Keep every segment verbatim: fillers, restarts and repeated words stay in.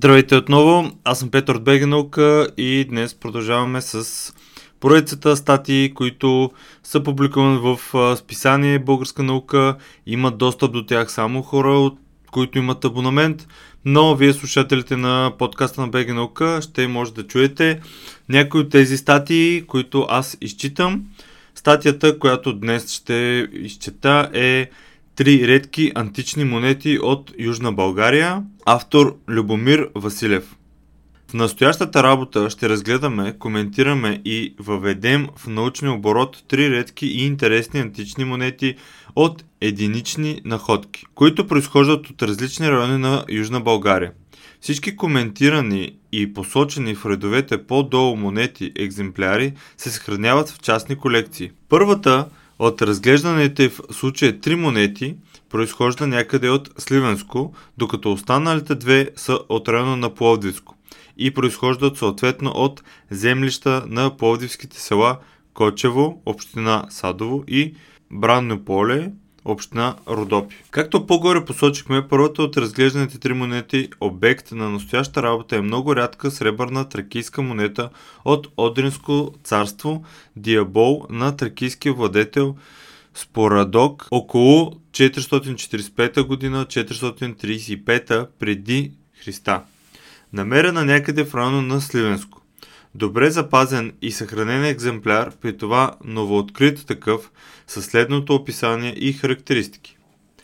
Здравейте отново, аз съм Петър от БГ Наука и днес продължаваме с поредицата статии, които са публикувани в списание Българска наука. Имат достъп до тях само хора, които имат абонамент, но вие, слушателите на подкаста на БГ Наука, ще може да чуете някои от тези статии, които аз изчитам. Статията, която днес ще изчета, е Три редки антични монети от Южна България. Автор Любомир Василев. В настоящата работа ще разгледаме, коментираме и въведем в научния оборот три редки и интересни антични монети от единични находки, които произхождат от различни райони на Южна България. Всички коментирани и посочени в редовете по-долу монети екземпляри се съхраняват в частни колекции. Първата от разглежданите в случая три монети произхожда някъде от Сливенско, докато останалите две са от района на Пловдивско и произхождат съответно от землища на пловдивските села Кочево, община Садово, и Бранно поле, община Родопи. Както по-горе посочихме, първата от разглежданите три монети, обект на настояща работа, е много рядка сребърна тракийска монета от Одринско царство, диабол на тракийския владетел Спорадок около четиристотин четиридесет и пета година - четиристотин тридесет и пета преди Христа. Намерена някъде в района на Сливенско. Добре запазен и съхранен екземпляр, при това новооткрит такъв, със следното описание и характеристики.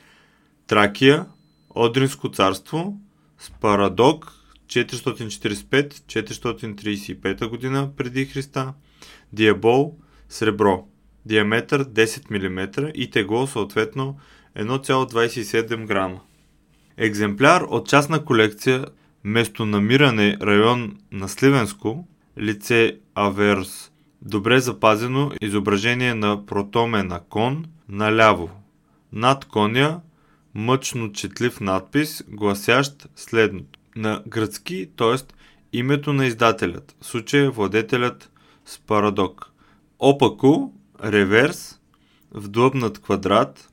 Тракия, Одринско царство, Спарадок, четиристотин четиридесет и пета - четиристотин тридесет и пета година преди Христа, диабол, сребро, диаметър десет милиметра и тегло съответно едно цяло двадесет и седем грама. Екземпляр от частна колекция, местонамиране район на Сливенско, лице Аверс. Добре запазено изображение на протомена кон наляво. Над коня мъчно четлив надпис, гласящ следното. На гръцки, т.е. името на издателят, в случая владетелят Спарадок. Опако, реверс, вдлъбнат квадрат,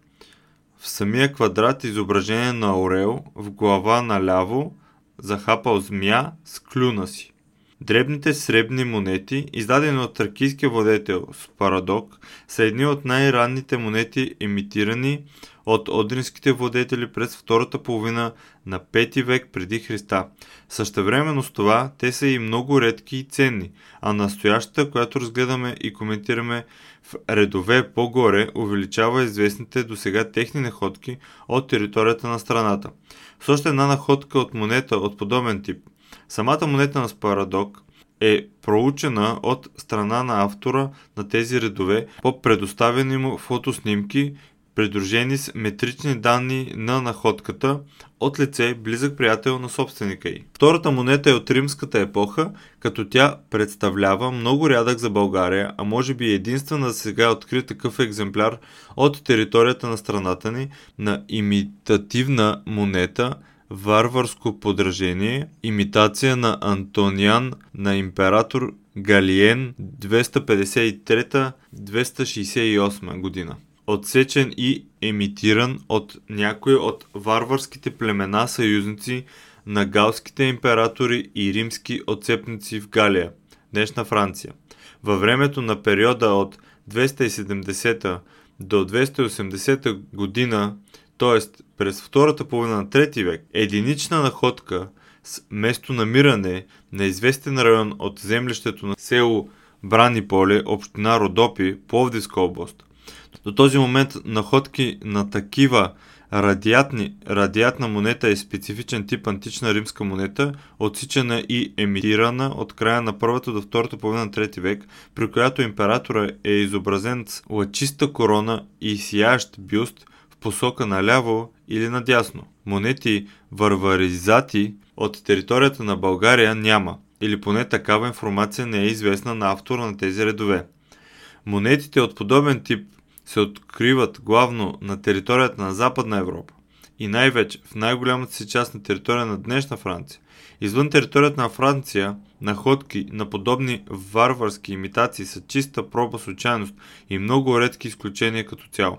в самия квадрат изображение на орел, в глава наляво, захапал змия с клюна си. Дребните сребни монети, издадени от тракийския владетел Спарадок, са едни от най-ранните монети, емитирани от одринските владетели през втората половина на пети век преди Христа. Същевременно с това, те са и много редки и ценни, а настоящата, която разгледаме и коментираме в редове по-горе, увеличава известните досега техни находки от територията на страната. С още една находка от монета от подобен тип. Самата монета на Спарадок е проучена от страна на автора на тези редове по предоставени му фотоснимки, придружени с метрични данни на находката от лице близък приятел на собственика й. Втората монета е от римската епоха, като тя представлява много рядък за България, а може би единствена за сега открит такъв екземпляр от територията на страната ни на имитативна монета, варварско подражение, имитация на Антониан на император Галиен двеста петдесет и трета - двеста шестдесет и осма година. Отсечен и емитиран от някои от варварските племена съюзници на галските императори и римски отцепници в Галия, днешна Франция. Във времето на периода от двеста и седемдесета до двеста и осемдесета година, т.е. през втората половина на трети век, единична находка с местонамиране на известен район от землището на село Брани поле, община Родопи, Пловдивска област. До този момент находки на такива радиатни, радиатна монета е специфичен тип антична римска монета, отсичана и емитирана от края на първата до втората половина на трети век, при която императора е изобразен с лъчиста корона и сиящ бюст в посока наляво или надясно. Монети варваризати от територията на България няма, или поне такава информация не е известна на автора на тези редове. Монетите от подобен тип се откриват главно на територията на Западна Европа и най-вече в най-голямата си част на територия на днешна Франция. Извън територията на Франция, находки на подобни варварски имитации са чиста проба случайност и много редки изключения като цяло.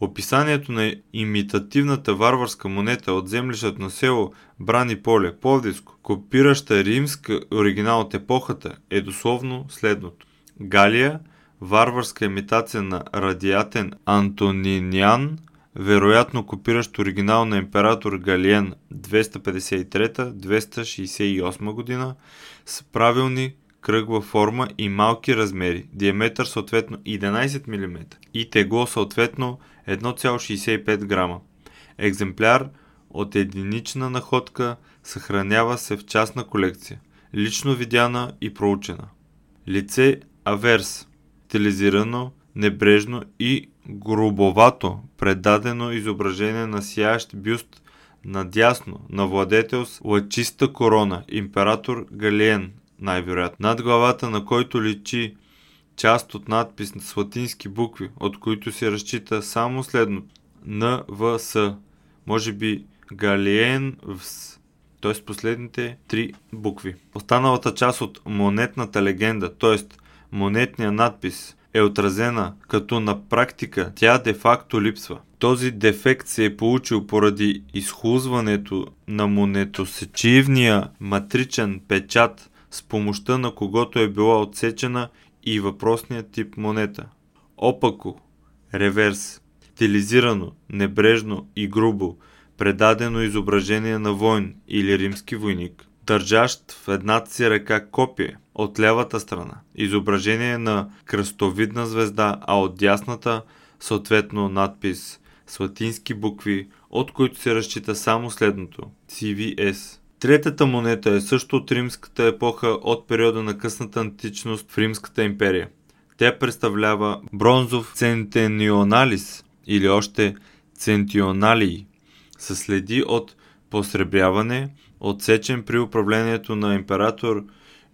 Описанието на имитативната варварска монета от землището на село Брани поле, Пловдивско, копираща римска оригинал от епохата, е дословно следното. Галия, варварска имитация на радиатен Антонинян, вероятно копиращ оригинал на император Галиен двеста петдесет и трета до двеста шейсет и осма година, с правилни кръгла форма и малки размери, диаметър съответно единайсет милиметра и тегло съответно едно цяло шейсет и пет грама. Екземпляр от единична находка съхранява се в частна колекция, лично видяна и проучена. Лице аверс, стилизирано, небрежно и грубовато предадено изображение на сиящ бюст надясно на владетел с лъчиста корона, император Галиен, най-вероятно, над главата на който личи част от надпис с латински букви, от които се разчита само следното. Н В С, може би Галиен Вс, т.е. последните три букви. Останалата част от монетната легенда, т.е. монетния надпис, е отразена, като на практика тя де-факто липсва. Този дефект се е получил поради изхлузването на монетосечивния матричен печат, с помощта на когото е била отсечена и въпросният тип монета. Опако, реверс, стилизирано, небрежно и грубо, предадено изображение на войн или римски войник, държащ в едната си ръка копие от лявата страна, изображение на кръстовидна звезда, а от дясната съответно надпис с латински букви, от които се разчита само следното – Си Ви Ес. Третата монета е също от римската епоха от периода на късната античност в Римската империя. Тя представлява бронзов центенионалис или още центионалии, със следи от посребряване, отсечен при управлението на император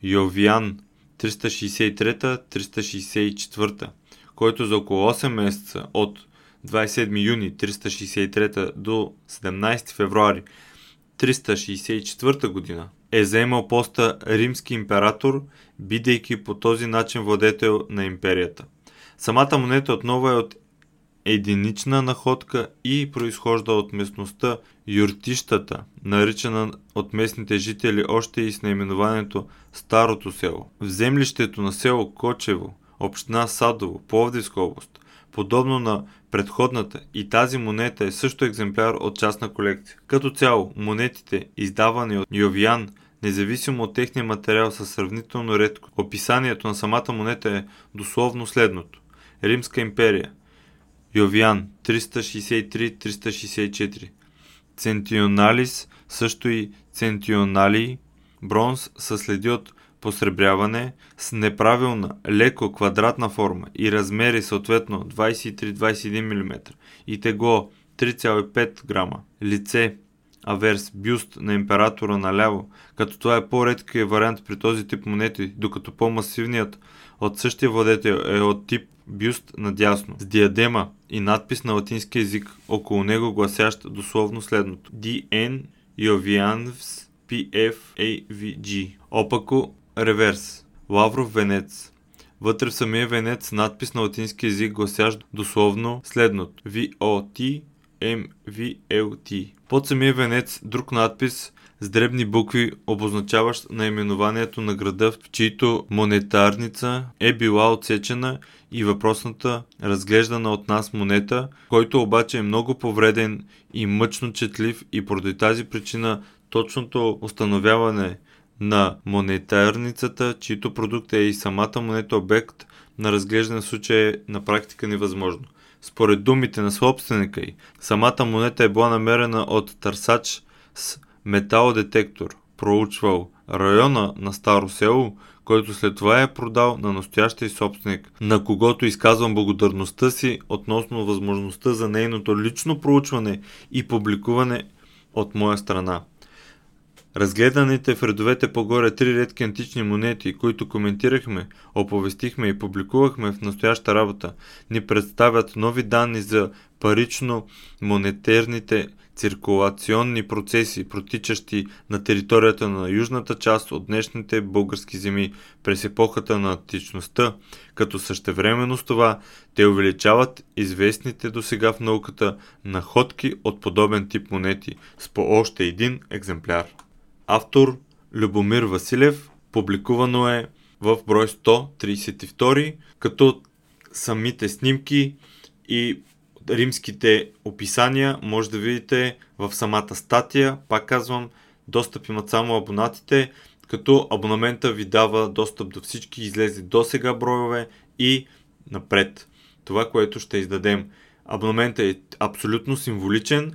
Йовиан триста шейсет и трета до триста шейсет и четвърта, който за около осем месеца от двайсет и седми юни триста шейсет и трета до седемнайсети февруари триста шейсет и четвърта година е заемал поста римски император, бидейки по този начин владетел на империята. Самата монета отново е от единична находка и произхожда от местността Юртищата, наричана от местните жители още и с наименованието Старото село. В землището на село Кочево, община Садово, Пловдивска област, подобно на предходната, и тази монета е също екземпляр от частна колекция. Като цяло, монетите, издавани от Йовиан, независимо от техния материал, са сравнително редко. Описанието на самата монета е дословно следното. Римска империя. Йовиан триста шейсет и три до триста шейсет и четири. Центионалис, също и центионалии, бронз със следи от посребряване, с неправилна, леко квадратна форма и размери съответно двайсет и три до двайсет и един милиметра и тегло три цяло и пет грама. Лице аверс, бюст на императора наляво, като това е по-редкият вариант при този тип монети, докато по-масивният от същия владетел е от тип бюст надясно, с диадема и надпис на латински език около него, гласящ дословно следното. Ди Ен Йовианвс Пи Еф Ей Ви Джи. Опако реверс. Лавров венец. Вътре в самия венец надпис на латински език, гласящ дословно следното. Ви О Ти Ем Ви Ел Ти. Под самия венец друг надпис с дребни букви, обозначаващ наименованието на града, в чието монетарница е била отсечена, и въпросната разглеждана от нас монета, който обаче е много повреден и мъчно четлив, и поради тази причина точното установяване на монетарницата, чието продукт е и самата монета, обект на разглеждане в случая е на практика невъзможно. Според думите на собственика й, самата монета е била намерена от търсач с металодетектор, проучвал района на Старо село, който след това е продал на настоящия собственик, на когото изказвам благодарността си относно възможността за нейното лично проучване и публикуване от моя страна. Разгледаните в редовете по-горе три редки антични монети, които коментирахме, оповестихме и публикувахме в настояща работа, ни представят нови данни за парично-монетарните циркулационни процеси, протичащи на територията на южната част от днешните български земи през епохата на античността, като същевременно с това те увеличават известните досега в науката находки от подобен тип монети с по още един екземпляр. Автор Любомир Василев, публикувано е в брой сто тридесет и два, като самите снимки и римските описания може да видите в самата статия. Пак казвам, достъп имат само абонатите, като абонамента ви дава достъп до всички излезли до сега броеве и напред. Това, което ще издадем. Абонаментът е абсолютно символичен.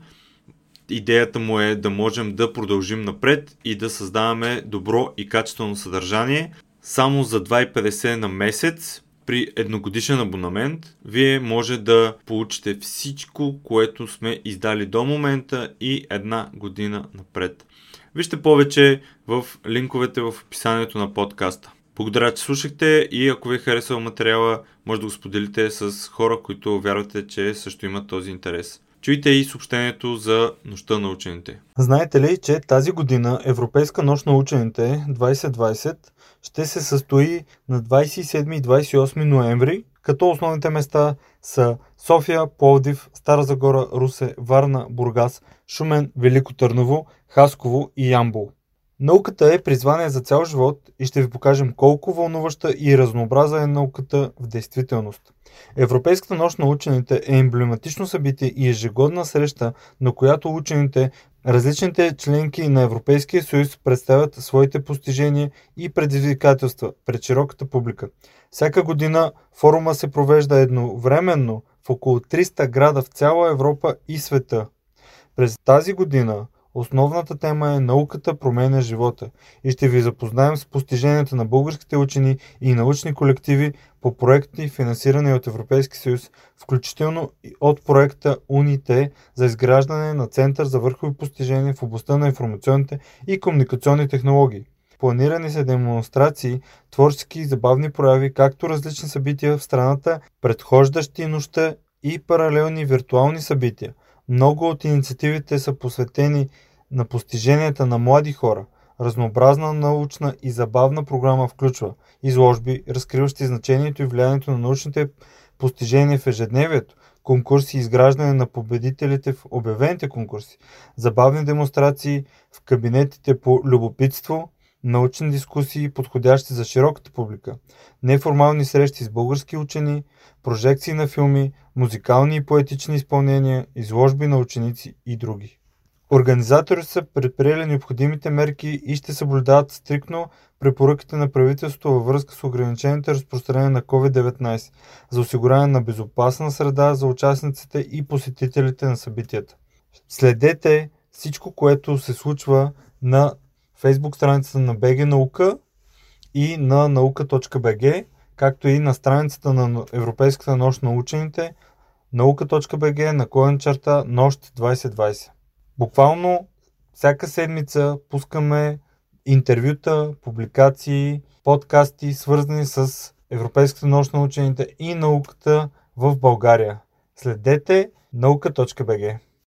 Идеята му е да можем да продължим напред и да създаваме добро и качествено съдържание. Само за два лева и петдесет на месец при едногодишен абонамент вие може да получите всичко, което сме издали до момента и една година напред. Вижте повече в линковете в описанието на подкаста. Благодаря, че слушахте и ако ви е харесал материала, може да го споделите с хора, които вярвате, че също имат този интерес. Чуйте и съобщението за Нощта на учените. Знаете ли, че тази година Европейска нощ на учените двайсет двайсет ще се състои на двайсет и седми и двайсет и осми ноември, като основните места са София, Пловдив, Стара Загора, Русе, Варна, Бургас, Шумен, Велико Търново, Хасково и Ямбол. Науката е призвание за цял живот и ще ви покажем колко вълнуваща и разнообразна е науката в действителност. Европейската нощ на учените е емблематично събитие и ежегодна среща, на която учените, различните членки на Европейския съюз представят своите постижения и предизвикателства пред широката публика. Всяка година форума се провежда едновременно в около триста града в цяла Европа и света. През тази година основната тема е "Науката променя живота" и ще ви запознаем с постиженията на българските учени и научни колективи по проекти, финансирани от Европейския съюз, включително и от проекта УНИТЕ за изграждане на Център за върхови постижения в областта на информационните и комуникационни технологии. Планирани са демонстрации, творчески и забавни прояви, както различни събития в страната, предхождащи нощта и паралелни виртуални събития. Много от инициативите са посветени на постиженията на млади хора. Разнообразна научна и забавна програма включва изложби, разкриващи значението и влиянието на научните постижения в ежедневието, конкурси и изграждане на победителите в обявените конкурси, забавни демонстрации в кабинетите по любопитство, научни дискусии, подходящи за широката публика, неформални срещи с български учени, прожекции на филми, музикални и поетични изпълнения, изложби на ученици и други. Организаторите са предприели необходимите мерки и ще съблюдават стриктно препоръките на правителството във връзка с ограничените разпространение на ковид деветнайсет за осигуряване на безопасна среда за участниците и посетителите на събитията. Следете всичко, което се случва на Facebook страницата на би джи Наука и на наука точка би джи, както и на страницата на Европейската нощ на учените наука точка би джи наклонена черта нощ двайсет двайсет. Буквално всяка седмица пускаме интервюта, публикации, подкасти, свързани с Европейската нощ на учените и науката в България. Следете наука точка би джи.